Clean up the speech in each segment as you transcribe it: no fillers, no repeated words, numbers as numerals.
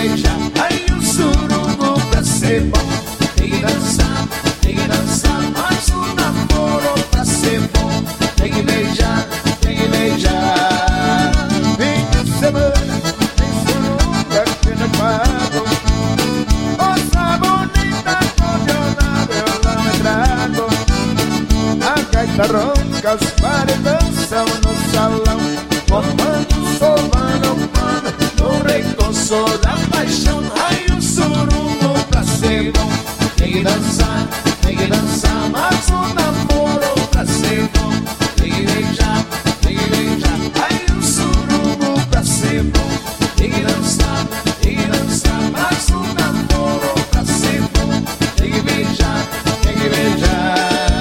beijar. Aí o surungo pra ser bom tem que dançar, mas o namoro pra ser bom tem que beijar, tem que beijar. Fim de semana tem surungo aqui no quadro. Moça bonita, condicionável lá no entrado. A gaita ronca, os pares dançam no salão, formando um solano humano No recomeço da paixão. Aí o surungo pra ser bom tem que dançar, mas o namoro pra ser bom tem que beijar, tem que beijar. Aí o surungo pra ser bom tem que dançar, mas o namoro pra ser bom tem que beijar, tem que beijar.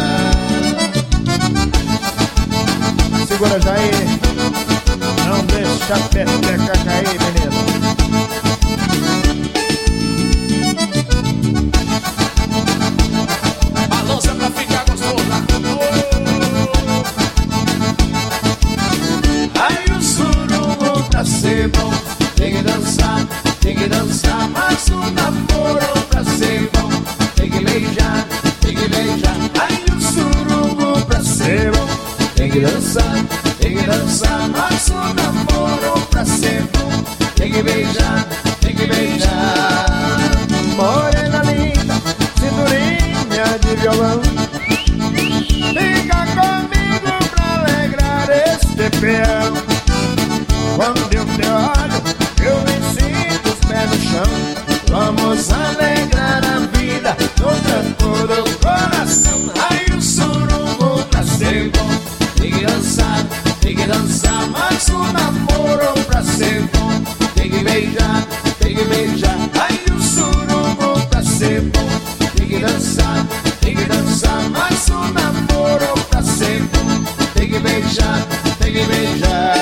Segura já aí, não deixa a peteca cair, menino. Balança pra ficar gostosa. Aí o surungo pra ser bom tem que dançar, mas o namoro pra ser bom tem que beijar, tem que beijar. Aí o surungo pra ser bom tem que dançar, mas o namoro pra ser bom tem que beijar, tem que beijar. Morena linda, cinturinha de violão, fica comigo pra alegrar este peão. Quando eu te olho, eu me sinto os pés no chão. Vamos alegrar a vida no canto do coração. Aí o surungo pra ser bom tem que dançar, mas o namoro pra ser bom tem que beijar, tem que beijar. Aí o surungo pra ser bom tem que dançar, mas o namoro pra ser bom tem que beijar, tem que beijar.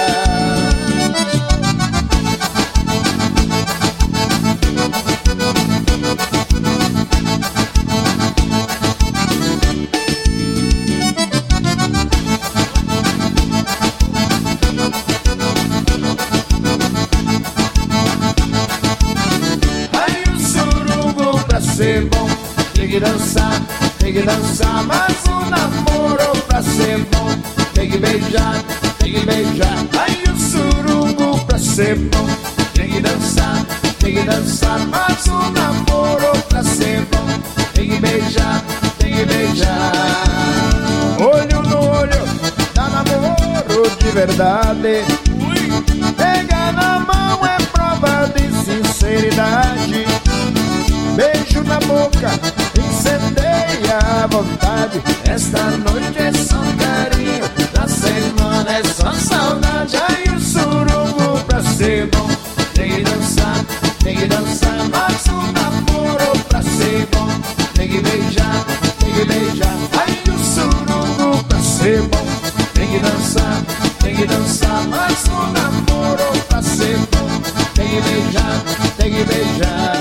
Aí o surungo pra ser bom tem que dançar, mas o namoro pra ser bom tem que beijar, tem que beijar. Aí o surungo pra ser bom tem que dançar, mas o namoro pra ser bom tem que beijar, tem que beijar. Olho no olho, dá namoro de verdade. Pega na mão é prova de sinceridade. Beijo na boca, incendeia a vontade. Esta noite é só carinho, na semana é só saudade. Aí o surungo pra ser bom tem que dançar, mas o namoro pra ser bom tem que beijar, tem que beijar. Aí o surungo pra ser bom tem que dançar, mas o namoro pra ser bom tem que beijar, tem que beijar.